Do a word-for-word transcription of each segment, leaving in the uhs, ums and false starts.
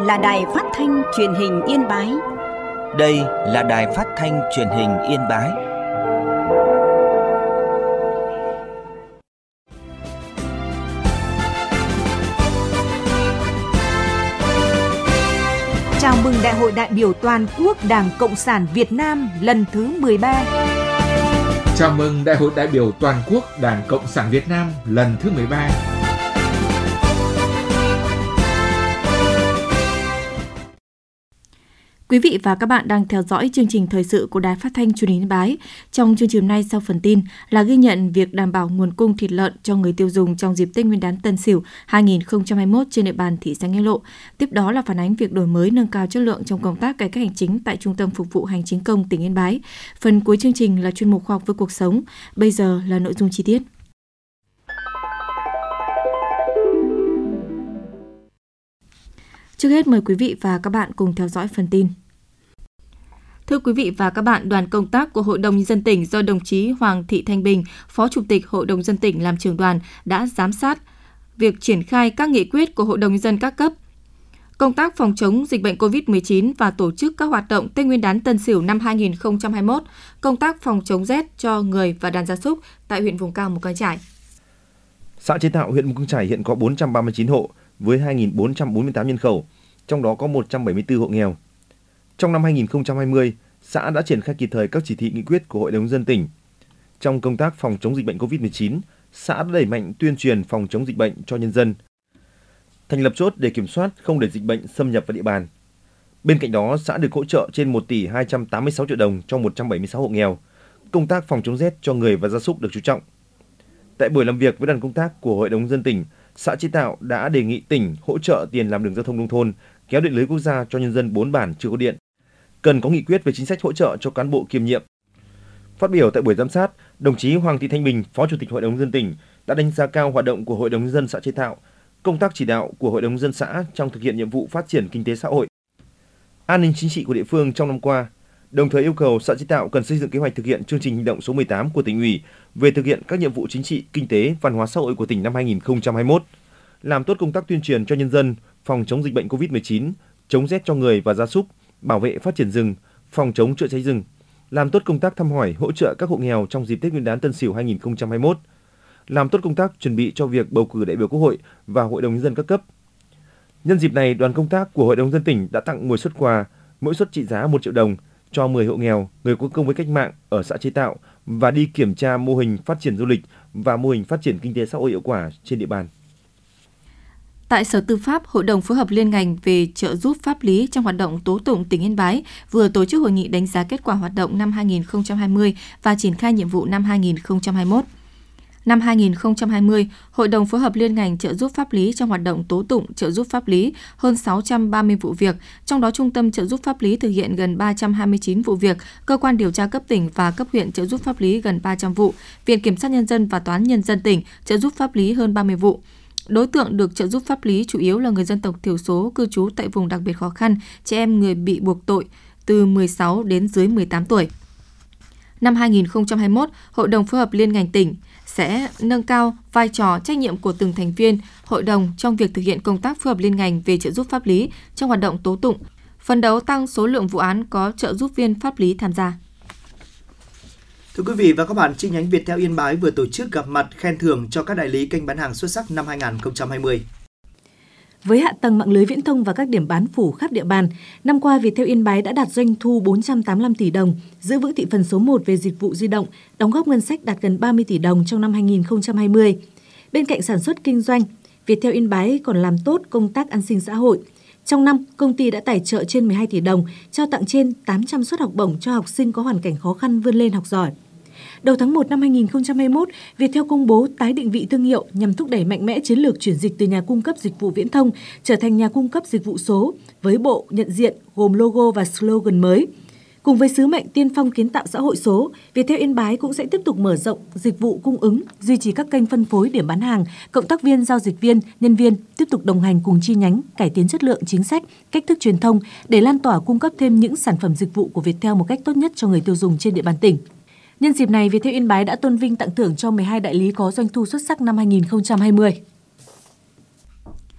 là đài phát thanh truyền hình Yên Bái. Đây là đài phát thanh truyền hình Yên Bái. Chào mừng Đại hội đại biểu toàn quốc Đảng Cộng sản Việt Nam lần thứ mười ba. Chào mừng Đại hội đại biểu toàn quốc Đảng Cộng sản Việt Nam lần thứ mười ba. Quý vị và các bạn đang theo dõi chương trình thời sự của Đài Phát thanh Truyền hình Yên Bái. Trong chương trình nay, sau phần tin là ghi nhận việc đảm bảo nguồn cung thịt lợn cho người tiêu dùng trong dịp Tết Nguyên đán Tân Sửu hai không hai mốt trên địa bàn thị xã Nghĩa Lộ. Tiếp đó là phản ánh việc đổi mới nâng cao chất lượng trong công tác cải cách hành chính tại Trung tâm Phục vụ Hành chính công tỉnh Yên Bái. Phần cuối chương trình là chuyên mục khoa học với cuộc sống. Bây giờ là nội dung chi tiết. Trước hết mời quý vị và các bạn cùng theo dõi phần tin. Thưa quý vị và các bạn, đoàn công tác của Hội đồng Nhân dân tỉnh do đồng chí Hoàng Thị Thanh Bình, Phó Chủ tịch Hội đồng Nhân dân tỉnh làm trưởng đoàn đã giám sát việc triển khai các nghị quyết của Hội đồng Nhân dân các cấp, công tác phòng chống dịch bệnh covid mười chín và tổ chức các hoạt động Tết Nguyên đán Tân Sửu năm hai không hai mốt, công tác phòng chống rét cho người và đàn gia súc tại huyện vùng cao Mù Cang Chải. Xã Chế Thạo, huyện Mù Cang Chải hiện có bốn trăm ba mươi chín hộ với hai nghìn bốn trăm bốn mươi tám nhân khẩu, trong đó có một trăm bảy mươi tư hộ nghèo. Trong năm hai không hai không, xã đã triển khai kịp thời các chỉ thị nghị quyết của Hội đồng Nhân dân tỉnh. Trong công tác phòng chống dịch bệnh covid mười chín, xã đã đẩy mạnh tuyên truyền phòng chống dịch bệnh cho nhân dân, thành lập chốt để kiểm soát không để dịch bệnh xâm nhập vào địa bàn. Bên cạnh đó, xã được hỗ trợ trên một tỷ hai trăm tám mươi sáu triệu đồng cho một trăm bảy mươi sáu hộ nghèo. Công tác phòng chống rét cho người và gia súc được chú trọng. Tại buổi làm việc với đoàn công tác của Hội đồng Nhân dân tỉnh, xã Chế Tạo đã đề nghị tỉnh hỗ trợ tiền làm đường giao thông nông thôn, kéo điện lưới quốc gia cho nhân dân bốn bản chưa có điện. Cần có nghị quyết về chính sách hỗ trợ cho cán bộ kiêm nhiệm. Phát biểu tại buổi giám sát, đồng chí Hoàng Thị Thanh Bình, Phó Chủ tịch Hội đồng Nhân dân tỉnh đã đánh giá cao hoạt động của Hội đồng Nhân dân xã Chế Tạo, công tác chỉ đạo của Hội đồng Nhân dân xã trong thực hiện nhiệm vụ phát triển kinh tế xã hội, an ninh chính trị của địa phương trong năm qua, đồng thời yêu cầu xã Chế Tạo cần xây dựng kế hoạch thực hiện chương trình hành động số mười tám của tỉnh ủy về thực hiện các nhiệm vụ chính trị, kinh tế, văn hóa xã hội của tỉnh năm hai không hai mốt, làm tốt công tác tuyên truyền cho nhân dân phòng chống dịch bệnh covid mười chín, chống rét cho người và gia súc, bảo vệ phát triển rừng, phòng chống chữa cháy rừng, làm tốt công tác thăm hỏi, hỗ trợ các hộ nghèo trong dịp Tết Nguyên đán Tân Sửu hai không hai mốt, làm tốt công tác chuẩn bị cho việc bầu cử đại biểu Quốc hội và Hội đồng Nhân dân các cấp. Nhân dịp này, đoàn công tác của Hội đồng Nhân dân tỉnh đã tặng mười suất quà, mỗi suất trị giá một triệu đồng cho mười hộ nghèo, người có công với cách mạng ở xã Chế Tạo và đi kiểm tra mô hình phát triển du lịch và mô hình phát triển kinh tế xã hội hiệu quả trên địa bàn. Tại Sở Tư pháp, Hội đồng phối hợp liên ngành về trợ giúp pháp lý trong hoạt động tố tụng tỉnh Yên Bái vừa tổ chức hội nghị đánh giá kết quả hoạt động năm hai không hai không và triển khai nhiệm vụ năm hai không hai mốt. Năm hai không hai không, Hội đồng phối hợp liên ngành trợ giúp pháp lý trong hoạt động tố tụng trợ giúp pháp lý hơn sáu trăm ba mươi vụ việc, trong đó Trung tâm trợ giúp pháp lý thực hiện gần ba trăm hai mươi chín vụ việc, cơ quan điều tra cấp tỉnh và cấp huyện trợ giúp pháp lý gần ba trăm vụ, Viện Kiểm sát Nhân dân và Tòa án Nhân dân tỉnh trợ giúp pháp lý hơn ba mươi vụ. Đối tượng được trợ giúp pháp lý chủ yếu là người dân tộc thiểu số cư trú tại vùng đặc biệt khó khăn, trẻ em người bị buộc tội từ mười sáu đến dưới mười tám tuổi. Năm hai không hai mốt, Hội đồng phối hợp liên ngành tỉnh sẽ nâng cao vai trò trách nhiệm của từng thành viên hội đồng trong việc thực hiện công tác phối hợp liên ngành về trợ giúp pháp lý trong hoạt động tố tụng, phấn đấu tăng số lượng vụ án có trợ giúp viên pháp lý tham gia. Thưa quý vị và các bạn, chi nhánh Viettel Yên Bái vừa tổ chức gặp mặt khen thưởng cho các đại lý kênh bán hàng xuất sắc năm hai không hai không. Với hạ tầng mạng lưới viễn thông và các điểm bán phủ khắp địa bàn, năm qua Viettel Yên Bái đã đạt doanh thu bốn trăm tám mươi lăm tỷ đồng, giữ vững thị phần số một về dịch vụ di động, đóng góp ngân sách đạt gần ba mươi tỷ đồng trong năm hai không hai không. Bên cạnh sản xuất kinh doanh, Viettel Yên Bái còn làm tốt công tác an sinh xã hội. Trong năm, công ty đã tài trợ trên mười hai tỷ đồng, trao tặng trên tám trăm suất học bổng cho học sinh có hoàn cảnh khó khăn vươn lên học giỏi. Đầu tháng một năm hai không hai mốt, Viettel công bố tái định vị thương hiệu nhằm thúc đẩy mạnh mẽ chiến lược chuyển dịch từ nhà cung cấp dịch vụ viễn thông trở thành nhà cung cấp dịch vụ số với bộ nhận diện gồm logo và slogan mới. Cùng với sứ mệnh tiên phong kiến tạo xã hội số, Viettel Yên Bái cũng sẽ tiếp tục mở rộng dịch vụ cung ứng, duy trì các kênh phân phối điểm bán hàng, cộng tác viên, giao dịch viên, nhân viên tiếp tục đồng hành cùng chi nhánh, cải tiến chất lượng chính sách, cách thức truyền thông để lan tỏa cung cấp thêm những sản phẩm dịch vụ của Viettel một cách tốt nhất cho người tiêu dùng trên địa bàn tỉnh. Nhân dịp này, Viettel Yên Bái đã tôn vinh tặng thưởng cho mười hai đại lý có doanh thu xuất sắc năm hai không hai không.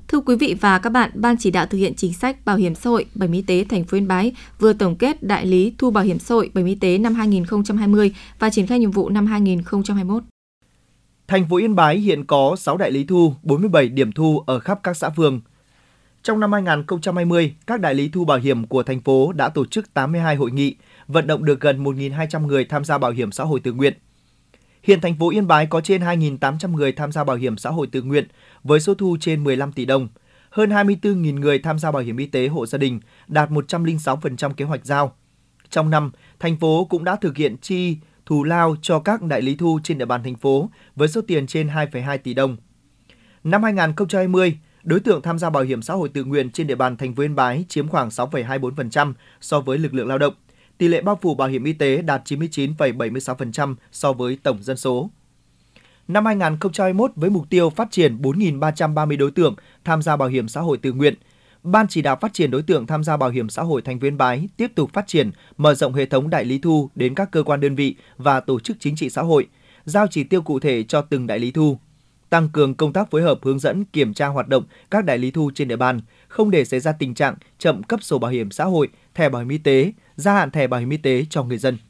Thưa quý vị và các bạn, Ban chỉ đạo thực hiện chính sách bảo hiểm xã hội Bảo hiểm y tế thành phố Yên Bái vừa tổng kết đại lý thu bảo hiểm xã hội Bảo hiểm y tế năm hai nghìn không trăm hai mươi và triển khai nhiệm vụ năm hai nghìn không trăm hai mươi mốt. Thành phố Yên Bái hiện có sáu đại lý thu, bốn mươi bảy điểm thu ở khắp các xã phường. Trong năm hai nghìn không trăm hai mươi, các đại lý thu bảo hiểm của thành phố đã tổ chức tám mươi hai hội nghị, vận động được gần một nghìn hai trăm người tham gia bảo hiểm xã hội tự nguyện. Hiện thành phố Yên Bái có trên hai nghìn tám trăm người tham gia bảo hiểm xã hội tự nguyện với số thu trên mười lăm tỷ đồng, hơn hai mươi tư nghìn người tham gia bảo hiểm y tế hộ gia đình, đạt một trăm lẻ sáu phần trăm kế hoạch giao. Trong năm, thành phố cũng đã thực hiện chi thù lao cho các đại lý thu trên địa bàn thành phố với số tiền trên hai phẩy hai tỷ đồng. Năm hai nghìn không trăm hai mươi, đối tượng tham gia bảo hiểm xã hội tự nguyện trên địa bàn thành phố Yên Bái chiếm khoảng sáu phẩy hai mươi tư phần trăm so với lực lượng lao động. Tỷ lệ bao phủ bảo hiểm y tế đạt chín mươi chín phẩy bảy mươi sáu phần trăm so với tổng dân số. Năm hai nghìn không trăm hai mươi mốt, với mục tiêu phát triển bốn nghìn ba trăm ba mươi đối tượng tham gia bảo hiểm xã hội tự nguyện, Ban chỉ đạo phát triển đối tượng tham gia bảo hiểm xã hội thành phố Yên Bái tiếp tục phát triển, mở rộng hệ thống đại lý thu đến các cơ quan đơn vị và tổ chức chính trị xã hội, giao chỉ tiêu cụ thể cho từng đại lý thu, tăng cường công tác phối hợp hướng dẫn kiểm tra hoạt động các đại lý thu trên địa bàn, không để xảy ra tình trạng chậm cấp sổ bảo hiểm xã hội, thẻ bảo hiểm y tế, gia hạn thẻ bảo hiểm y tế cho người dân.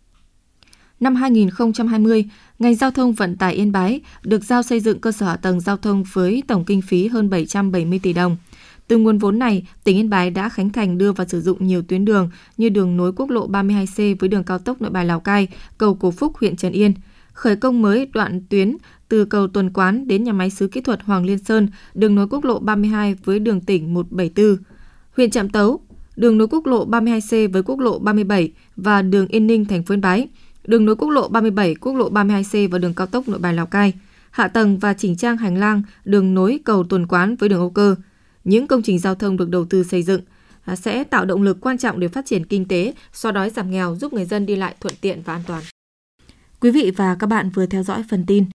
Năm hai nghìn không trăm hai mươi, ngành giao thông vận tải Yên Bái được giao xây dựng cơ sở hạ tầng giao thông với tổng kinh phí hơn bảy trăm bảy mươi tỷ đồng. Từ nguồn vốn này, tỉnh Yên Bái đã khánh thành đưa vào sử dụng nhiều tuyến đường như đường nối quốc lộ ba mươi hai C với đường cao tốc Nội Bài Lào Cai, cầu Cổ Phúc huyện Trần Yên, khởi công mới đoạn tuyến từ cầu Tuần Quán đến nhà máy xứ kỹ thuật Hoàng Liên Sơn, đường nối quốc lộ ba mươi hai với đường tỉnh một trăm bảy mươi tư, huyện Trạm Tấu, đường nối quốc lộ ba mươi hai C với quốc lộ ba mươi bảy và đường Yên Ninh thành phố Yên Bái, đường nối quốc lộ ba mươi bảy, quốc lộ ba mươi hai C và đường cao tốc Nội Bài Lào Cai, hạ tầng và chỉnh trang hành lang, đường nối cầu Tuần Quán với đường Âu Cơ. Những công trình giao thông được đầu tư xây dựng sẽ tạo động lực quan trọng để phát triển kinh tế, xóa đói giảm nghèo, giúp người dân đi lại thuận tiện và an toàn. Quý vị và các bạn vừa theo dõi phần tin.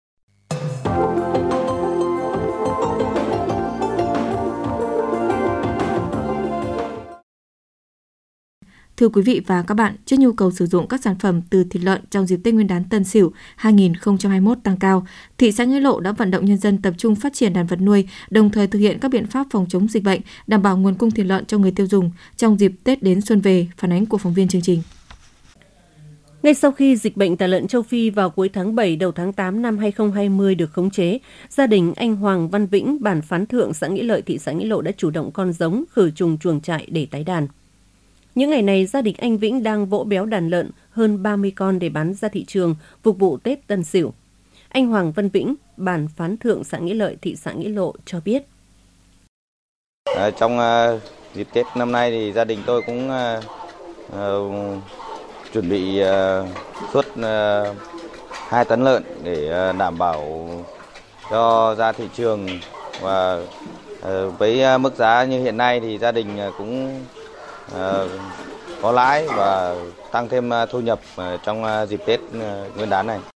Thưa quý vị và các bạn, trước nhu cầu sử dụng các sản phẩm từ thịt lợn trong dịp Tết Nguyên đán Tân Sửu hai nghìn không trăm hai mươi mốt tăng cao, thị xã Nghĩa Lộ đã vận động nhân dân tập trung phát triển đàn vật nuôi, đồng thời thực hiện các biện pháp phòng chống dịch bệnh, đảm bảo nguồn cung thịt lợn cho người tiêu dùng trong dịp Tết đến xuân về. Phản ánh của phóng viên chương trình. Ngay sau khi dịch bệnh tả lợn châu Phi vào cuối tháng bảy đầu tháng tám năm hai nghìn không trăm hai mươi được khống chế, gia đình anh Hoàng Văn Vĩnh, bản Phán Thượng, xã Nghĩa Lợi, thị xã Nghĩa Lộ đã chủ động con giống, khử trùng chuồng trại để tái đàn. Những ngày này, gia đình anh Vĩnh đang vỗ béo đàn lợn hơn ba mươi con để bán ra thị trường, phục vụ Tết Tân Sửu. Anh Hoàng Văn Vĩnh, bản Phán Thượng, xã Nghĩa Lợi, thị xã Nghĩa Lộ cho biết. À, trong uh, dịp Tết năm nay thì gia đình tôi cũng uh, uh, chuẩn bị uh, suốt uh, hai tấn lợn để uh, đảm bảo cho ra thị trường, và uh, với uh, mức giá như hiện nay thì gia đình uh, cũng uh, có lãi và tăng thêm uh, thu nhập uh, trong uh, dịp Tết uh, Nguyên đán này.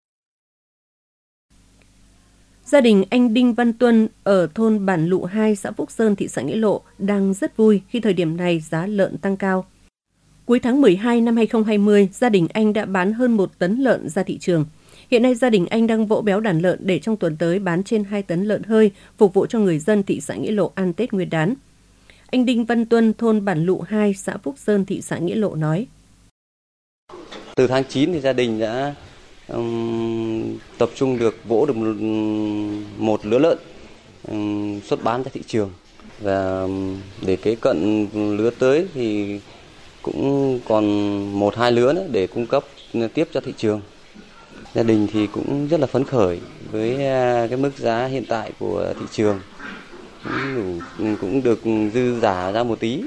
Gia đình anh Đinh Văn Tuân ở thôn Bản Lụ hai, xã Phúc Sơn, thị xã Nghĩa Lộ đang rất vui khi thời điểm này giá lợn tăng cao. Cuối tháng mười hai năm hai nghìn không trăm hai mươi, gia đình anh đã bán hơn một tấn lợn ra thị trường. Hiện nay gia đình anh đang vỗ béo đàn lợn để trong tuần tới bán trên hai tấn lợn hơi, phục vụ cho người dân thị xã Nghĩa Lộ ăn Tết Nguyên đán. Anh Đinh Văn Tuân, thôn Bản Lụ hai, xã Phúc Sơn, thị xã Nghĩa Lộ nói. Từ tháng chín thì gia đình đã um, tập trung được vỗ được một, một lứa lợn um, xuất bán ra thị trường. Và um, để kế cận lứa tới thì cũng còn một hai lứa nữa để cung cấp tiếp cho thị trường. Gia đình thì cũng rất là phấn khởi với cái mức giá hiện tại của thị trường, cũng, đủ, cũng được dư giả ra một tí.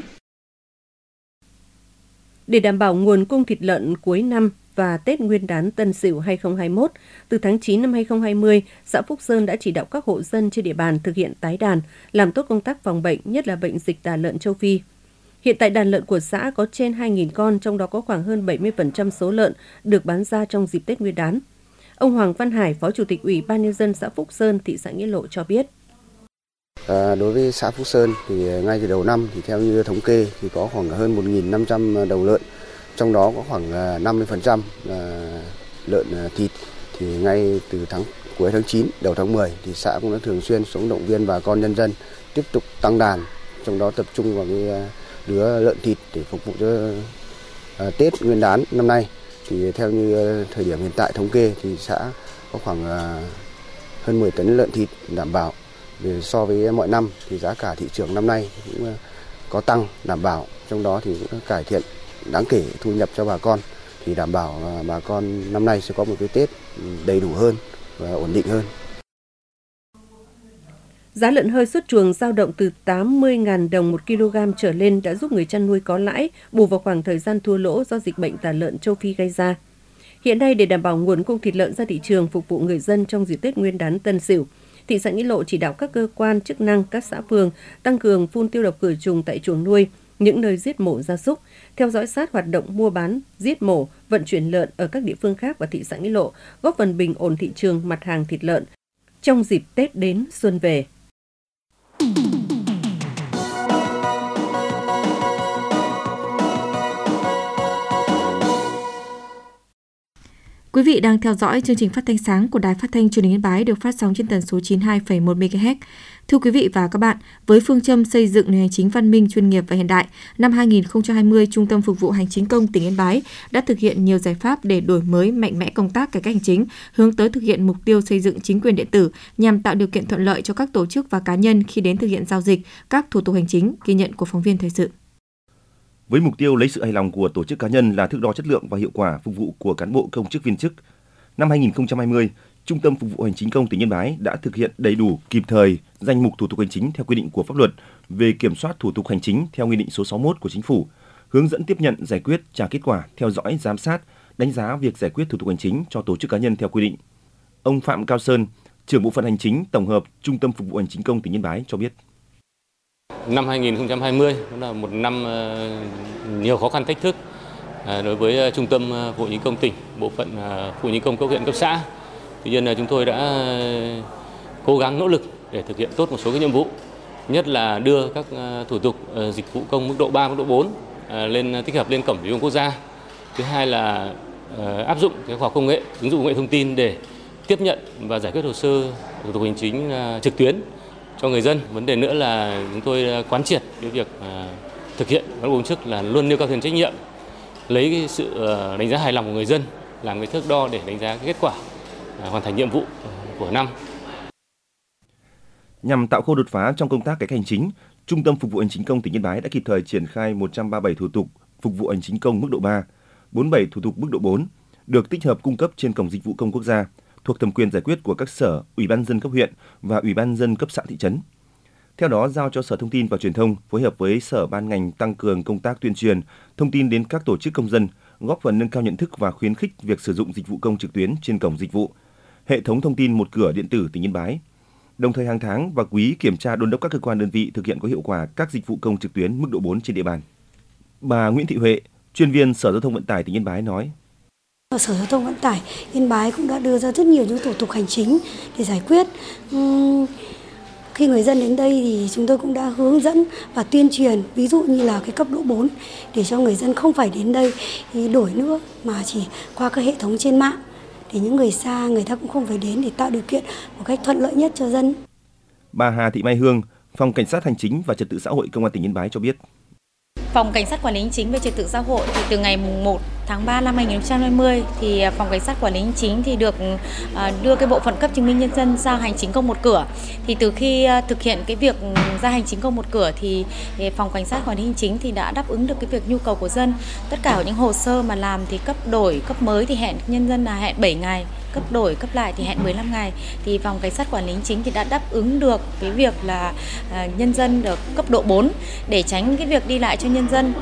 Để đảm bảo nguồn cung thịt lợn cuối năm và Tết Nguyên đán Tân Sửu hai nghìn không trăm hai mươi mốt, từ tháng chín năm hai nghìn không trăm hai mươi, xã Phúc Sơn đã chỉ đạo các hộ dân trên địa bàn thực hiện tái đàn, làm tốt công tác phòng bệnh, nhất là bệnh dịch tả lợn châu Phi. Hiện tại đàn lợn của xã có trên hai nghìn con, trong đó có khoảng hơn bảy mươi phần trăm số lợn được bán ra trong dịp Tết Nguyên đán. Ông Hoàng Văn Hải, Phó Chủ tịch Ủy ban Nhân dân xã Phúc Sơn, thị xã Nghĩa Lộ cho biết. À, đối với xã Phúc Sơn thì ngay từ đầu năm thì theo như thống kê thì có khoảng hơn một nghìn năm trăm đầu lợn, trong đó có khoảng năm mươi phần trăm là lợn thịt. Thì ngay từ tháng cuối tháng chín đầu tháng mười thì xã cũng đã thường xuyên xuống động viên bà con nhân dân tiếp tục tăng đàn, trong đó tập trung vào cái lứa lợn thịt để phục vụ cho Tết Nguyên đán năm nay. Thì theo như thời điểm hiện tại thống kê thì xã có khoảng hơn mười tấn lợn thịt đảm bảo. Để so với mọi năm thì giá cả thị trường năm nay cũng có tăng đảm bảo, trong đó thì cũng cải thiện đáng kể thu nhập cho bà con, thì đảm bảo là bà con năm nay sẽ có một cái Tết đầy đủ hơn và ổn định hơn. Giá lợn hơi xuất chuồng dao động từ tám mươi nghìn đồng một kg trở lên đã giúp người chăn nuôi có lãi, bù vào khoảng thời gian thua lỗ do dịch bệnh tả lợn châu Phi gây ra. Hiện nay, để đảm bảo nguồn cung thịt lợn ra thị trường phục vụ người dân trong dịp Tết Nguyên đán Tân Sửu, thị xã Nghĩa Lộ chỉ đạo các cơ quan chức năng, các xã phường tăng cường phun tiêu độc khử trùng tại chuồng nuôi, những nơi giết mổ gia súc, theo dõi sát hoạt động mua bán, giết mổ, vận chuyển lợn ở các địa phương khác và thị xã Nghĩa Lộ, góp phần bình ổn thị trường mặt hàng thịt lợn trong dịp Tết đến xuân về. Quý vị đang theo dõi chương trình phát thanh sáng của Đài Phát thanh Truyền hình Yên Bái được phát sóng trên tần số chín mươi hai phẩy một mê ga héc. Thưa quý vị và các bạn, với phương châm xây dựng nền hành chính văn minh, chuyên nghiệp và hiện đại, năm hai nghìn không trăm hai mươi, Trung tâm Phục vụ Hành chính công tỉnh Yên Bái đã thực hiện nhiều giải pháp để đổi mới mạnh mẽ công tác cải cách hành chính, hướng tới thực hiện mục tiêu xây dựng chính quyền điện tử nhằm tạo điều kiện thuận lợi cho các tổ chức và cá nhân khi đến thực hiện giao dịch, các thủ tục hành chính, ghi nhận của phóng viên thời sự. Với mục tiêu lấy sự hài lòng của tổ chức cá nhân là thước đo chất lượng và hiệu quả phục vụ của cán bộ công chức viên chức, năm hai nghìn không trăm hai mươi, Trung tâm Phục vụ Hành chính công tỉnh Yên Bái đã thực hiện đầy đủ, kịp thời danh mục thủ tục hành chính theo quy định của pháp luật về kiểm soát thủ tục hành chính theo Nghị định số sáu mươi mốt của Chính phủ, hướng dẫn tiếp nhận, giải quyết, trả kết quả, theo dõi, giám sát, đánh giá việc giải quyết thủ tục hành chính cho tổ chức cá nhân theo quy định. Ông Phạm Cao Sơn, trưởng bộ phận hành chính tổng hợp Trung tâm Phục vụ Hành chính công tỉnh Yên Bái cho biết. Năm hai nghìn không trăm hai mươi là một năm nhiều khó khăn thách thức đối với Trung tâm Phục vụ Hành chính công tỉnh, bộ phận Phục vụ Hành chính công cấp huyện cấp xã. Tuy nhiên là chúng tôi đã cố gắng nỗ lực để thực hiện tốt một số cái nhiệm vụ, nhất là đưa các thủ tục dịch vụ công mức độ ba, mức độ bốn lên tích hợp lên cổng dịch vụ quốc gia. Thứ hai là áp dụng cái khoa học công nghệ, ứng dụng công nghệ thông tin để tiếp nhận và giải quyết hồ sơ thủ tục hành chính trực tuyến cho người dân. Vấn đề nữa là chúng tôi quán triệt cái việc thực hiện các công chức là luôn nêu cao tinh thần trách nhiệm, lấy cái sự đánh giá hài lòng của người dân làm cái thước đo để đánh giá cái kết quả hoàn thành nhiệm vụ của năm. Nhằm tạo khâu đột phá trong công tác cải cách hành chính, Trung tâm Phục vụ Hành chính công tỉnh Yên Bái đã kịp thời triển khai một trăm ba mươi bảy thủ tục phục vụ hành chính công mức độ ba, bốn mươi bảy thủ tục mức độ bốn được tích hợp cung cấp trên cổng dịch vụ công quốc gia thuộc thẩm quyền giải quyết của các sở, ủy ban nhân dân cấp huyện và ủy ban nhân dân cấp xã thị trấn. Theo đó, giao cho Sở Thông tin và Truyền thông phối hợp với sở ban ngành tăng cường công tác tuyên truyền, thông tin đến các tổ chức công dân, góp phần nâng cao nhận thức và khuyến khích việc sử dụng dịch vụ công trực tuyến trên cổng dịch vụ, hệ thống thông tin một cửa điện tử tỉnh Yên Bái. Đồng thời hàng tháng và quý kiểm tra đôn đốc các cơ quan đơn vị thực hiện có hiệu quả các dịch vụ công trực tuyến mức độ bốn trên địa bàn. Bà Nguyễn Thị Huệ, chuyên viên Sở Giao thông Vận tải tỉnh Yên Bái nói: Sở Giao thông Vận tải Yên Bái cũng đã đưa ra rất nhiều những thủ tục hành chính để giải quyết. Uhm, khi người dân đến đây thì chúng tôi cũng đã hướng dẫn và tuyên truyền, ví dụ như là cái cấp độ bốn để cho người dân không phải đến đây thì đổi nữa mà chỉ qua các hệ thống trên mạng, để những người xa người ta cũng không phải đến, để tạo điều kiện một cách thuận lợi nhất cho dân. Bà Hà Thị Mai Hương, Phòng Cảnh sát Hành chính và Trật tự xã hội Công an tỉnh Yên Bái cho biết. Phòng Cảnh sát Quản lý Hành chính về Trật tự xã hội thì từ ngày một tháng ba năm hai nghìn không trăm hai mươi thì Phòng Cảnh sát Quản lý Hành chính thì được đưa cái bộ phận cấp chứng minh nhân dân ra hành chính công một cửa. Thì từ khi thực hiện cái việc ra hành chính công một cửa thì Phòng Cảnh sát Quản lý Hành chính thì đã đáp ứng được cái việc nhu cầu của dân. Tất cả những hồ sơ mà làm thì cấp đổi, cấp mới thì hẹn nhân dân là hẹn bảy ngày, cấp đổi, cấp lại thì hẹn mười lăm ngày. Thì Phòng Cảnh sát Quản lý Hành chính thì đã đáp ứng được cái việc là nhân dân được cấp độ bốn để tránh cái việc đi lại cho nhân dân.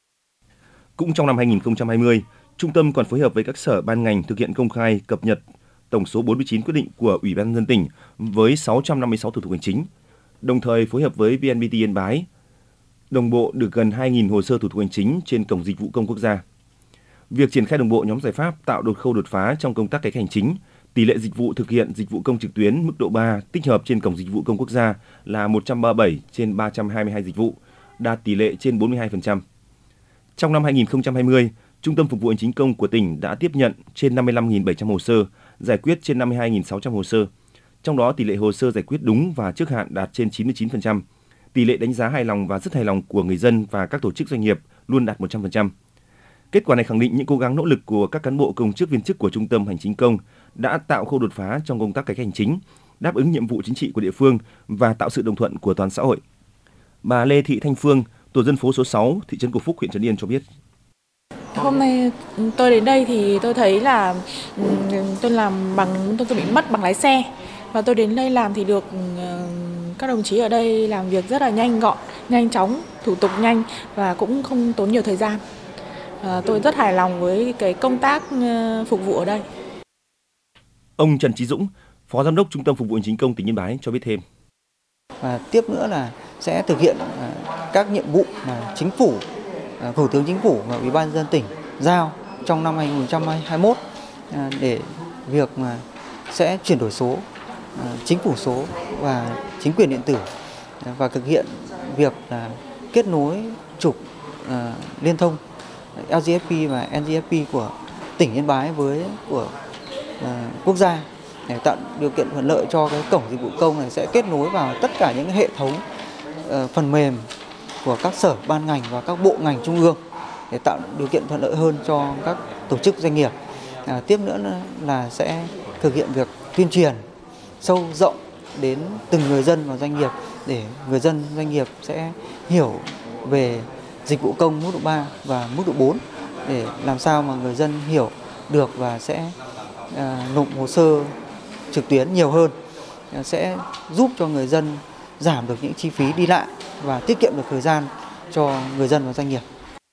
Cũng trong năm hai nghìn không trăm hai mươi, Trung tâm còn phối hợp với các sở ban ngành thực hiện công khai cập nhật tổng số bốn mươi chín quyết định của Ủy ban nhân dân tỉnh với sáu trăm năm mươi sáu thủ tục hành chính, đồng thời phối hợp với vê en pê tê Yên Bái đồng bộ được gần hai nghìn hồ sơ thủ tục hành chính trên cổng dịch vụ công quốc gia. Việc triển khai đồng bộ nhóm giải pháp tạo đột khâu đột phá trong công tác cải cách hành chính, tỷ lệ dịch vụ thực hiện dịch vụ công trực tuyến mức độ ba tích hợp trên cổng dịch vụ công quốc gia là một trăm ba mươi bảy trên ba trăm hai mươi hai dịch vụ, đạt tỷ lệ trên bốn mươi hai phần trăm. Trong năm hai nghìn không trăm hai mươi, Trung tâm Phục vụ Hành chính công của tỉnh đã tiếp nhận trên năm mươi lăm nghìn bảy trăm hồ sơ, giải quyết trên năm mươi hai nghìn sáu trăm hồ sơ. Trong đó tỷ lệ hồ sơ giải quyết đúng và trước hạn đạt trên chín mươi chín phần trăm, tỷ lệ đánh giá hài lòng và rất hài lòng của người dân và các tổ chức doanh nghiệp luôn đạt một trăm phần trăm. Kết quả này khẳng định những cố gắng nỗ lực của các cán bộ công chức viên chức của Trung tâm Hành chính công đã tạo khâu đột phá trong công tác cải cách hành chính, đáp ứng nhiệm vụ chính trị của địa phương và tạo sự đồng thuận của toàn xã hội. Bà Lê Thị Thanh Phương, tổ dân phố số sáu, thị trấn Cục Phúc, huyện Trấn Yên cho biết. Hôm nay tôi đến đây thì tôi thấy là tôi làm bằng tôi bị mất bằng lái xe và tôi đến đây làm thì được các đồng chí ở đây làm việc rất là nhanh gọn, nhanh chóng, thủ tục nhanh và cũng không tốn nhiều thời gian. À, tôi rất hài lòng với cái công tác phục vụ ở đây. Ông Trần Chí Dũng, Phó Giám đốc Trung tâm Phục vụ Hành chính công tỉnh Yên Bái cho biết thêm. Và tiếp nữa là sẽ thực hiện các nhiệm vụ mà chính phủ, Thủ tướng Chính phủ và Ủy ban nhân dân tỉnh giao trong năm hai nghìn không trăm hai mươi mốt để việc mà sẽ chuyển đổi số, chính phủ số và chính quyền điện tử và thực hiện việc là kết nối trục liên thông L G F P và N G F P của tỉnh Yên Bái với của uh, quốc gia để tạo điều kiện thuận lợi cho cái cổng dịch vụ công này sẽ kết nối vào tất cả những hệ thống uh, phần mềm của các sở ban ngành và các bộ ngành trung ương để tạo điều kiện thuận lợi hơn cho các tổ chức doanh nghiệp. Uh, tiếp nữa là sẽ thực hiện việc tuyên truyền sâu rộng đến từng người dân và doanh nghiệp để người dân doanh nghiệp sẽ hiểu về dịch vụ công mức độ ba và mức độ bốn để làm sao mà người dân hiểu được và sẽ à, nộp hồ sơ trực tuyến nhiều hơn, à, sẽ giúp cho người dân giảm được những chi phí đi lại và tiết kiệm được thời gian cho người dân và doanh nghiệp.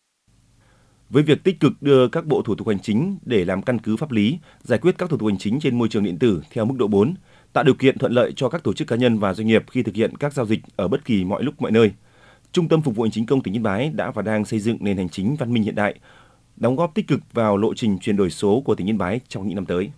Với việc tích cực đưa các bộ thủ tục hành chính để làm căn cứ pháp lý, giải quyết các thủ tục hành chính trên môi trường điện tử theo mức độ bốn, tạo điều kiện thuận lợi cho các tổ chức cá nhân và doanh nghiệp khi thực hiện các giao dịch ở bất kỳ mọi lúc mọi nơi, Trung tâm Phục vụ Hành chính công tỉnh Yên Bái đã và đang xây dựng nền hành chính văn minh hiện đại, đóng góp tích cực vào lộ trình chuyển đổi số của tỉnh Yên Bái trong những năm tới.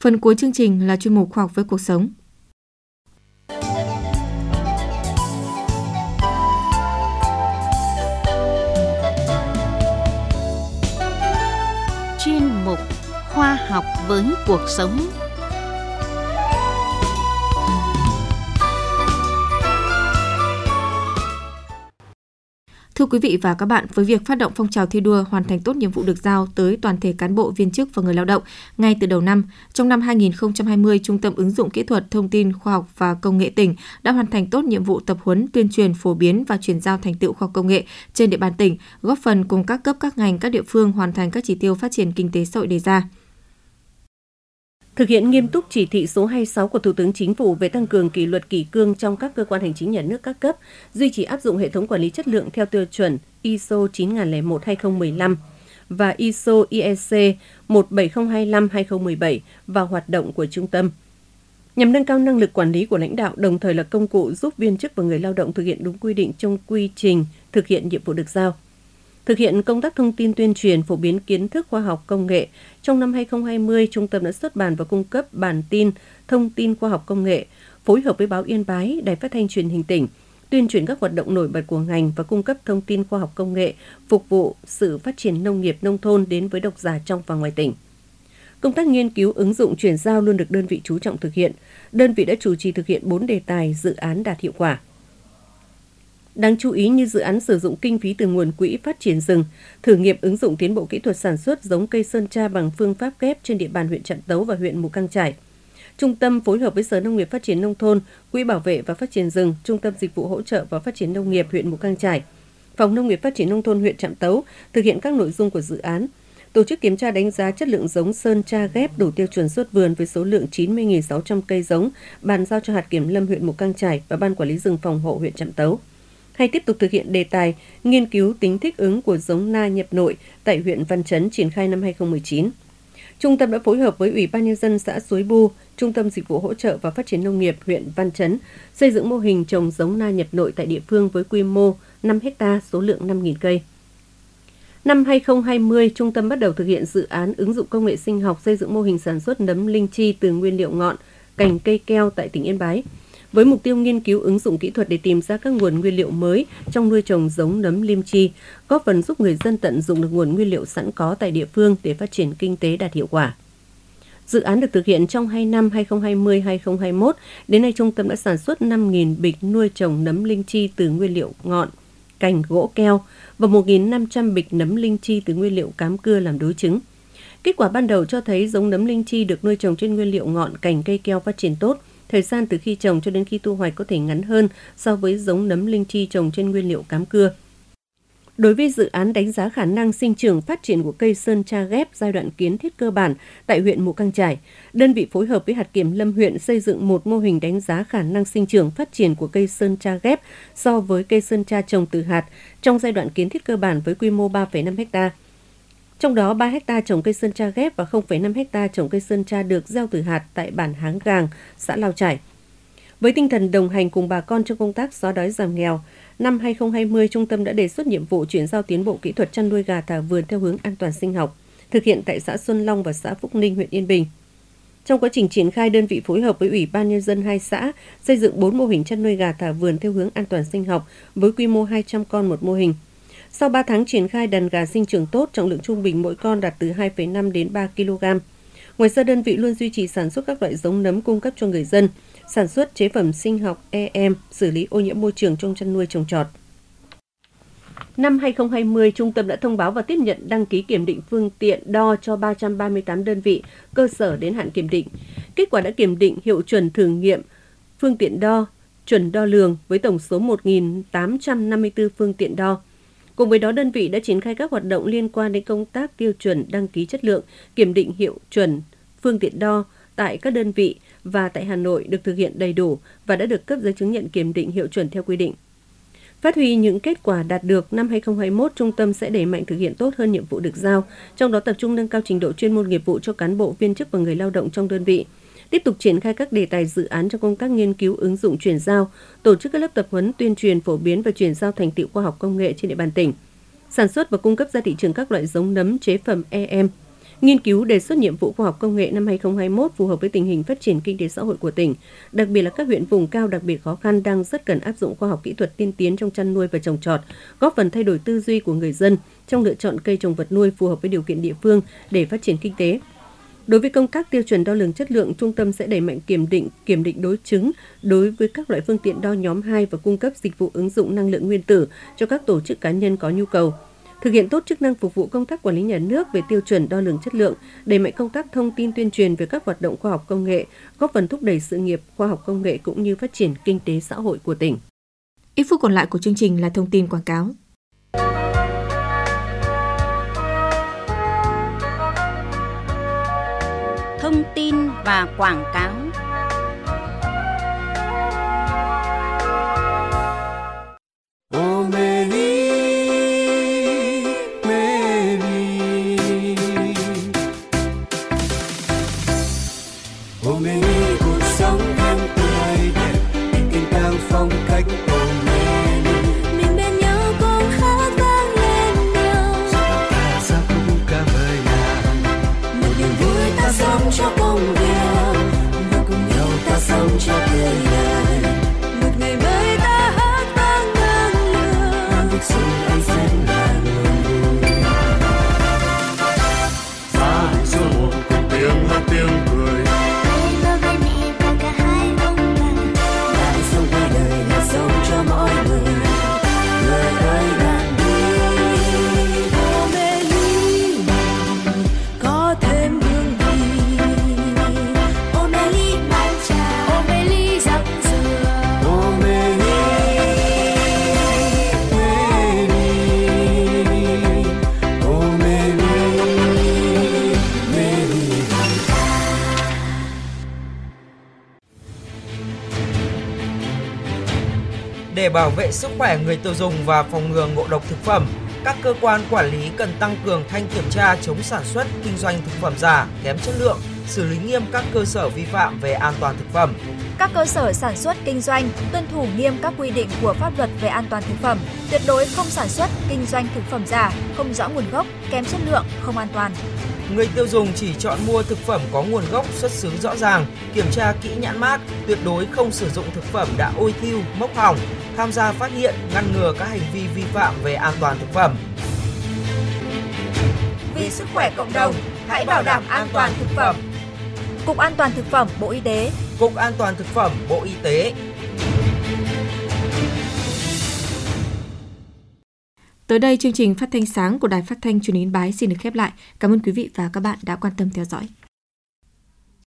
Phần cuối chương trình là chuyên mục Khoa học với cuộc sống. Chuyên mục Khoa học với cuộc sống. Thưa quý vị và các bạn, với việc phát động phong trào thi đua hoàn thành tốt nhiệm vụ được giao tới toàn thể cán bộ, viên chức và người lao động ngay từ đầu năm, trong năm hai nghìn không trăm hai mươi, Trung tâm Ứng dụng Kỹ thuật Thông tin Khoa học và Công nghệ tỉnh đã hoàn thành tốt nhiệm vụ tập huấn, tuyên truyền, phổ biến và chuyển giao thành tựu khoa học công nghệ trên địa bàn tỉnh, góp phần cùng các cấp, các ngành, các địa phương hoàn thành các chỉ tiêu phát triển kinh tế xã hội đề ra. Thực hiện nghiêm túc chỉ thị số hai mươi sáu của Thủ tướng Chính phủ về tăng cường kỷ luật kỷ cương trong các cơ quan hành chính nhà nước các cấp, duy trì áp dụng hệ thống quản lý chất lượng theo tiêu chuẩn i ét o chín nghìn lẻ một trên hai nghìn không trăm mười lăm và i ét o i e xê một bảy không hai lăm trên hai nghìn không trăm mười bảy vào hoạt động của trung tâm. Nhằm nâng cao năng lực quản lý của lãnh đạo, đồng thời là công cụ giúp viên chức và người lao động thực hiện đúng quy định trong quy trình thực hiện nhiệm vụ được giao. Thực hiện công tác thông tin tuyên truyền, phổ biến kiến thức khoa học công nghệ, trong năm hai nghìn không trăm hai mươi, Trung tâm đã xuất bản và cung cấp bản tin thông tin khoa học công nghệ, phối hợp với báo Yên Bái, Đài Phát thanh Truyền hình tỉnh, tuyên truyền các hoạt động nổi bật của ngành và cung cấp thông tin khoa học công nghệ, phục vụ sự phát triển nông nghiệp nông thôn đến với độc giả trong và ngoài tỉnh. Công tác nghiên cứu ứng dụng chuyển giao luôn được đơn vị chú trọng thực hiện. Đơn vị đã chủ trì thực hiện bốn đề tài dự án đạt hiệu quả. Đáng chú ý như dự án sử dụng kinh phí từ nguồn quỹ phát triển rừng, thử nghiệm ứng dụng tiến bộ kỹ thuật sản xuất giống cây sơn tra bằng phương pháp ghép trên địa bàn huyện Trạm Tấu và huyện Mù Cang Chải. Trung tâm phối hợp với Sở Nông nghiệp Phát triển Nông thôn, Quỹ Bảo vệ và Phát triển rừng, Trung tâm Dịch vụ Hỗ trợ và Phát triển Nông nghiệp huyện Mù Cang Chải, Phòng Nông nghiệp Phát triển Nông thôn huyện Trạm Tấu thực hiện các nội dung của dự án. Tổ chức kiểm tra đánh giá chất lượng giống sơn tra ghép đủ tiêu chuẩn xuất vườn với số lượng chín mươi nghìn sáu trăm cây giống, bàn giao cho hạt kiểm lâm huyện Mù Cang Chải và Ban Quản lý rừng phòng hộ huyện Trạm Tấu. Hay tiếp tục thực hiện đề tài nghiên cứu tính thích ứng của giống na nhập nội tại huyện Văn Chấn triển khai năm hai nghìn không trăm mười chín. Trung tâm đã phối hợp với Ủy ban Nhân dân xã Suối Bu, Trung tâm Dịch vụ Hỗ trợ và Phát triển Nông nghiệp huyện Văn Chấn xây dựng mô hình trồng giống na nhập nội tại địa phương với quy mô năm héc ta, số lượng năm nghìn cây. Năm hai nghìn không trăm hai mươi, Trung tâm bắt đầu thực hiện dự án ứng dụng công nghệ sinh học xây dựng mô hình sản xuất nấm linh chi từ nguyên liệu ngọn, cành cây keo tại tỉnh Yên Bái, với mục tiêu nghiên cứu ứng dụng kỹ thuật để tìm ra các nguồn nguyên liệu mới trong nuôi trồng giống nấm lim chi, góp phần giúp người dân tận dụng được nguồn nguyên liệu sẵn có tại địa phương để phát triển kinh tế đạt hiệu quả. Dự án được thực hiện trong hai năm hai nghìn không trăm hai mươi đến hai nghìn không trăm hai mươi mốt, đến nay Trung tâm đã sản xuất năm nghìn bịch nuôi trồng nấm linh chi từ nguyên liệu ngọn, cành gỗ keo và một nghìn năm trăm bịch nấm linh chi từ nguyên liệu cám cưa làm đối trứng. Kết quả ban đầu cho thấy giống nấm linh chi được nuôi trồng trên nguyên liệu ngọn, cành cây keo phát triển tốt. Thời gian từ khi trồng cho đến khi thu hoạch có thể ngắn hơn so với giống nấm linh chi trồng trên nguyên liệu cám cưa. Đối với dự án đánh giá khả năng sinh trưởng phát triển của cây sơn tra ghép giai đoạn kiến thiết cơ bản tại huyện Mù Cang Chải, đơn vị phối hợp với hạt kiểm lâm huyện xây dựng một mô hình đánh giá khả năng sinh trưởng phát triển của cây sơn tra ghép so với cây sơn tra trồng từ hạt trong giai đoạn kiến thiết cơ bản với quy mô ba phẩy năm héc ta. Trong đó ba héc ta trồng cây sơn tra ghép và không phẩy năm héc ta trồng cây sơn tra được gieo từ hạt tại bản Háng Gàng, xã Lao Chải. Với tinh thần đồng hành cùng bà con trong công tác xóa đói giảm nghèo, năm hai nghìn không trăm hai mươi, Trung tâm đã đề xuất nhiệm vụ chuyển giao tiến bộ kỹ thuật chăn nuôi gà thả vườn theo hướng an toàn sinh học, thực hiện tại xã Xuân Long và xã Phúc Ninh, huyện Yên Bình. Trong quá trình triển khai, đơn vị phối hợp với Ủy ban Nhân dân hai xã xây dựng bốn mô hình chăn nuôi gà thả vườn theo hướng an toàn sinh học với quy mô hai trăm con một mô hình. Sau ba tháng triển khai, đàn gà sinh trưởng tốt, trọng lượng trung bình mỗi con đạt từ hai phẩy năm đến ba ki lô gam. Ngoài ra, đơn vị luôn duy trì sản xuất các loại giống nấm cung cấp cho người dân, sản xuất chế phẩm sinh học e em, xử lý ô nhiễm môi trường trong chăn nuôi trồng trọt. Năm hai nghìn không trăm hai mươi, Trung tâm đã thông báo và tiếp nhận đăng ký kiểm định phương tiện đo cho ba trăm ba mươi tám đơn vị, cơ sở đến hạn kiểm định. Kết quả đã kiểm định hiệu chuẩn thử nghiệm phương tiện đo, chuẩn đo lường với tổng số một nghìn tám trăm năm mươi tư phương tiện đo. Cùng với đó, đơn vị đã triển khai các hoạt động liên quan đến công tác tiêu chuẩn đăng ký chất lượng, kiểm định hiệu chuẩn phương tiện đo tại các đơn vị và tại Hà Nội được thực hiện đầy đủ và đã được cấp giấy chứng nhận kiểm định hiệu chuẩn theo quy định. Phát huy những kết quả đạt được, năm hai nghìn không trăm hai mươi mốt, Trung tâm sẽ đẩy mạnh thực hiện tốt hơn nhiệm vụ được giao, trong đó tập trung nâng cao trình độ chuyên môn nghiệp vụ cho cán bộ, viên chức và người lao động trong đơn vị. Tiếp tục triển khai các đề tài dự án trong công tác nghiên cứu ứng dụng chuyển giao, tổ chức các lớp tập huấn tuyên truyền phổ biến và chuyển giao thành tựu khoa học công nghệ trên địa bàn tỉnh. Sản xuất và cung cấp ra thị trường các loại giống nấm chế phẩm e em. nghiên cứu đề xuất nhiệm vụ khoa học công nghệ năm hai không hai mốt phù hợp với tình hình phát triển kinh tế xã hội của tỉnh, đặc biệt là các huyện vùng cao đặc biệt khó khăn đang rất cần áp dụng khoa học kỹ thuật tiên tiến trong chăn nuôi và trồng trọt, góp phần thay đổi tư duy của người dân trong lựa chọn cây trồng vật nuôi phù hợp với điều kiện địa phương để phát triển kinh tế. Đối với công tác tiêu chuẩn đo lường chất lượng, trung tâm sẽ đẩy mạnh kiểm định, kiểm định đối chứng đối với các loại phương tiện đo nhóm hai và cung cấp dịch vụ ứng dụng năng lượng nguyên tử cho các tổ chức cá nhân có nhu cầu. Thực hiện tốt chức năng phục vụ công tác quản lý nhà nước về tiêu chuẩn đo lường chất lượng, đẩy mạnh công tác thông tin tuyên truyền về các hoạt động khoa học công nghệ, góp phần thúc đẩy sự nghiệp khoa học công nghệ cũng như phát triển kinh tế xã hội của tỉnh. Ít phút còn lại của chương trình là thông tin quảng cáo. Thông tin và quảng cáo. Để bảo vệ sức khỏe người tiêu dùng và phòng ngừa ngộ độc thực phẩm, các cơ quan quản lý cần tăng cường thanh kiểm tra chống sản xuất, kinh doanh thực phẩm giả, kém chất lượng, xử lý nghiêm các cơ sở vi phạm về an toàn thực phẩm. Các cơ sở sản xuất, kinh doanh tuân thủ nghiêm các quy định của pháp luật về an toàn thực phẩm, tuyệt đối không sản xuất, kinh doanh thực phẩm giả, không rõ nguồn gốc, kém chất lượng, không an toàn. Người tiêu dùng chỉ chọn mua thực phẩm có nguồn gốc xuất xứ rõ ràng, kiểm tra kỹ nhãn mác, tuyệt đối không sử dụng thực phẩm đã ôi thiu, mốc hỏng, tham gia phát hiện, ngăn ngừa các hành vi vi phạm về an toàn thực phẩm. Vì sức khỏe cộng đồng, hãy bảo đảm an toàn thực phẩm. Cục An toàn thực phẩm, Bộ Y tế. Cục An toàn thực phẩm, Bộ Y tế. Tới đây, chương trình phát thanh sáng của Đài Phát thanh Truyền hình Yên Bái xin được khép lại. Cảm ơn quý vị và các bạn đã quan tâm theo dõi.